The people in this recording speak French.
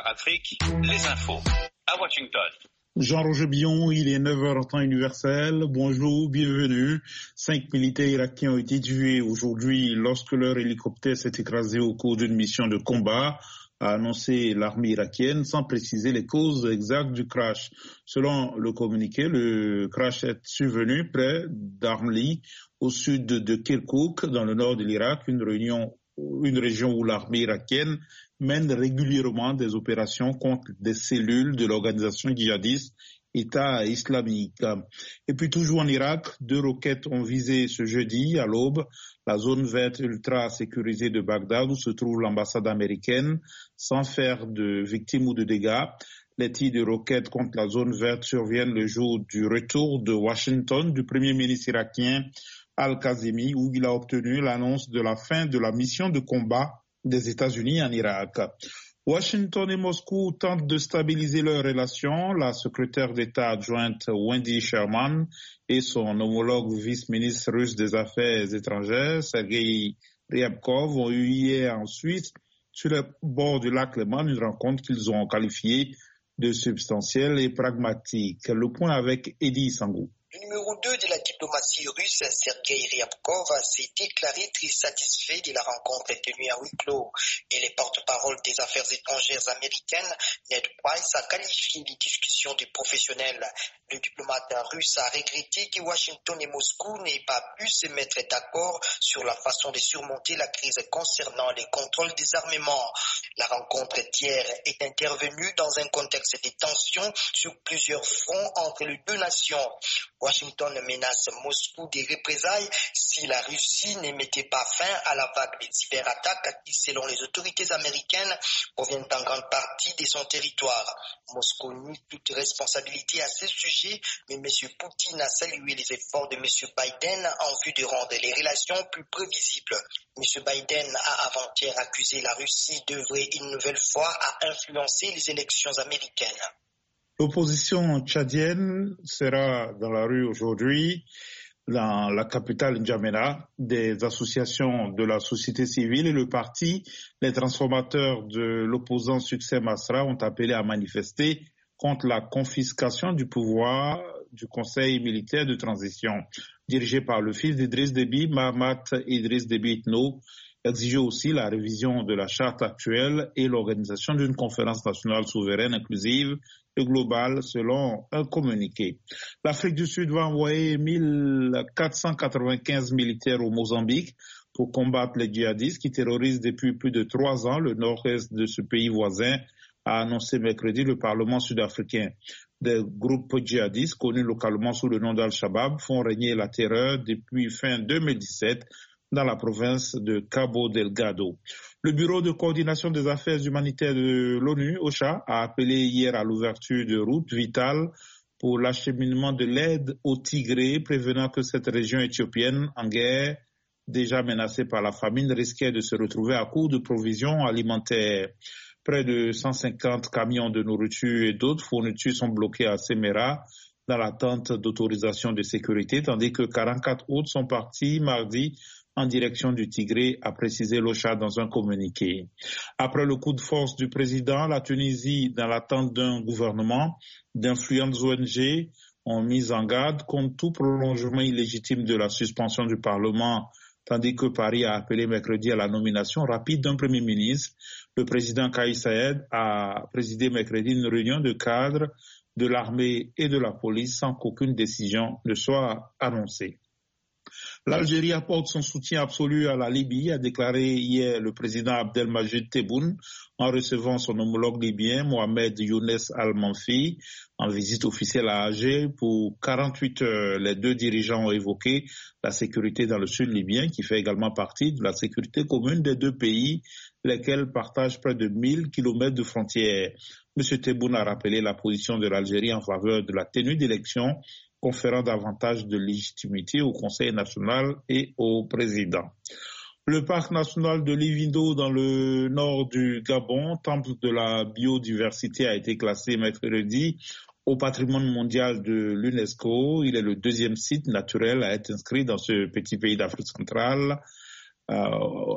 Afrique, les infos à Washington. Jean-Roger Billon, il est 9h en temps universel. Bonjour, bienvenue. 5 militaires irakiens ont été tués aujourd'hui lorsque leur hélicoptère s'est écrasé au cours d'une mission de combat, a annoncé l'armée irakienne sans préciser les causes exactes du crash. Selon le communiqué, le crash est survenu près d'Armli, au sud de Kirkouk, dans le nord de l'Irak, une région où l'armée irakienne mène régulièrement des opérations contre des cellules de l'organisation djihadiste État islamique. Et puis toujours en Irak, 2 roquettes ont visé ce jeudi à l'aube la zone verte ultra sécurisée de Bagdad où se trouve l'ambassade américaine sans faire de victimes ou de dégâts. Les tirs de roquettes contre la zone verte surviennent le jour du retour de Washington du premier ministre irakien Al-Kazemi où il a obtenu l'annonce de la fin de la mission de combat des États-Unis en Irak. Washington et Moscou tentent de stabiliser leurs relations. La secrétaire d'État adjointe Wendy Sherman et son homologue vice-ministre russe des Affaires étrangères, Sergei Ryabkov, ont eu hier en Suisse, sur le bord du lac Léman, une rencontre qu'ils ont qualifiée de substantielle et pragmatique. Le point avec Eddie Sangou. Le numéro 2 de la diplomatie russe, Sergei Ryabkov, s'est déclaré très satisfait de la rencontre tenue à huis clos et les porte-parole des affaires étrangères américaines, Ned Price, a qualifié les discussions de professionnelles. Le diplomate russe a regretté que Washington et Moscou n'aient pas pu se mettre d'accord sur la façon de surmonter la crise concernant les contrôles des armements. La rencontre d'hier est intervenue dans un contexte de tension sur plusieurs fronts entre les deux nations. Washington menace Moscou des représailles si la Russie ne mettait pas fin à la vague des cyberattaques qui, selon les autorités américaines, proviennent en grande partie de son territoire. Moscou nie toute responsabilité à ce sujet, mais M. Poutine a salué les efforts de M. Biden en vue de rendre les relations plus prévisibles. M. Biden a avant-hier accusé la Russie d'œuvrer une nouvelle fois à influencer les élections américaines. L'opposition tchadienne sera dans la rue aujourd'hui, dans la capitale N'Djamena. Des associations de la société civile et le parti, les transformateurs de l'opposant Succès Masra ont appelé à manifester contre la confiscation du pouvoir du Conseil militaire de transition, dirigé par le fils d'Idriss Déby, Mahamat Idriss Déby Itno, exigeait aussi la révision de la charte actuelle et l'organisation d'une conférence nationale souveraine inclusive et globale selon un communiqué. L'Afrique du Sud va envoyer 1495 militaires au Mozambique pour combattre les djihadistes qui terrorisent depuis plus de 3 ans le nord-est de ce pays voisin, a annoncé mercredi le Parlement sud-africain. Des groupes djihadistes connus localement sous le nom d'Al-Shabaab font régner la terreur depuis fin 2017 dans la province de Cabo Delgado. Le Bureau de coordination des affaires humanitaires de l'ONU, OCHA, a appelé hier à l'ouverture de routes vitales pour l'acheminement de l'aide au Tigré, prévenant que cette région éthiopienne en guerre, déjà menacée par la famine, risquait de se retrouver à court de provisions alimentaires. Près de 150 camions de nourriture et d'autres fournitures sont bloqués à Semera dans l'attente d'autorisation de sécurité, tandis que 44 autres sont partis mardi en direction du Tigré, a précisé l'OCHA dans un communiqué. Après le coup de force du président, la Tunisie, dans l'attente d'un gouvernement, d'influentes ONG ont mis en garde contre tout prolongement illégitime de la suspension du Parlement, tandis que Paris a appelé mercredi à la nomination rapide d'un Premier ministre. Le président Kais Saied a présidé mercredi une réunion de cadres de l'armée et de la police sans qu'aucune décision ne soit annoncée. L'Algérie apporte son soutien absolu à la Libye, a déclaré hier le président Abdelmajid Tebboune en recevant son homologue libyen Mohamed Younes Al-Manfi en visite officielle à Alger pour 48 heures. Les deux dirigeants ont évoqué la sécurité dans le sud libyen qui fait également partie de la sécurité commune des deux pays, lesquels partagent près de 1000 kilomètres de frontières. M. Tebboune a rappelé la position de l'Algérie en faveur de la tenue d'élections conférant davantage de légitimité au Conseil national et au président. Le parc national de Livindo dans le nord du Gabon, temple de la biodiversité, a été classé mercredi au patrimoine mondial de l'UNESCO. Il est le 2e site naturel à être inscrit dans ce petit pays d'Afrique centrale.